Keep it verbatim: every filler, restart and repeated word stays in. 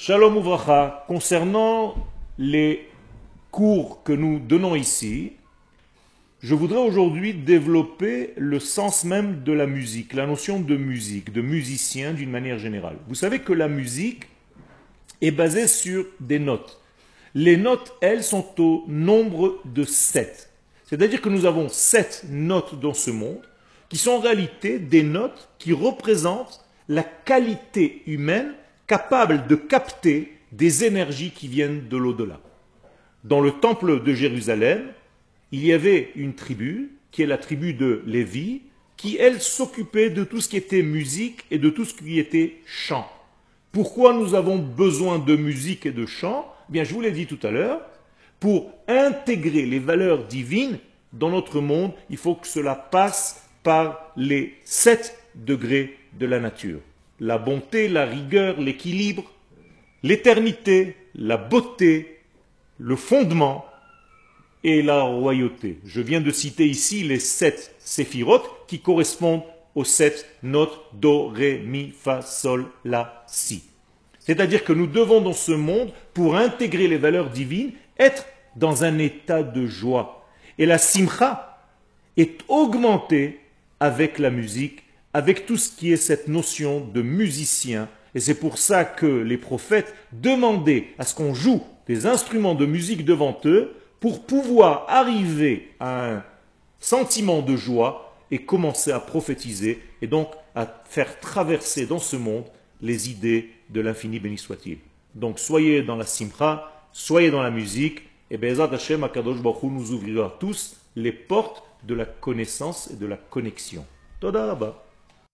Shalom Uvracha, concernant les cours que nous donnons ici, je voudrais aujourd'hui développer le sens même de la musique, la notion de musique, de musicien d'une manière générale. Vous savez que la musique est basée sur des notes. Les notes, elles, sont au nombre de sept. C'est-à-dire que nous avons sept notes dans ce monde qui sont en réalité des notes qui représentent la qualité humaine capable de capter des énergies qui viennent de l'au-delà. Dans le temple de Jérusalem, il y avait une tribu, qui est la tribu de Lévi, qui, elle, s'occupait de tout ce qui était musique et de tout ce qui était chant. Pourquoi nous avons besoin de musique et de chant? Eh bien, je vous l'ai dit tout à l'heure, pour intégrer les valeurs divines dans notre monde, il faut que cela passe par les sept degrés de la nature. La bonté, la rigueur, l'équilibre, l'éternité, la beauté, le fondement et la royauté. Je viens de citer ici les sept séphirotes qui correspondent aux sept notes do, ré, mi, fa, sol, la, si. C'est-à-dire que nous devons dans ce monde, pour intégrer les valeurs divines, être dans un état de joie. Et la simcha est augmentée avec la musique, avec tout ce qui est cette notion de musicien. Et c'est pour ça que les prophètes demandaient à ce qu'on joue des instruments de musique devant eux pour pouvoir arriver à un sentiment de joie et commencer à prophétiser et donc à faire traverser dans ce monde les idées de l'infini béni soit-il. Donc soyez dans la simcha, soyez dans la musique et Be'ezrat Hashem HaKadosh Baruch Hu nous ouvrira tous les portes de la connaissance et de la connexion. Toda Rabba.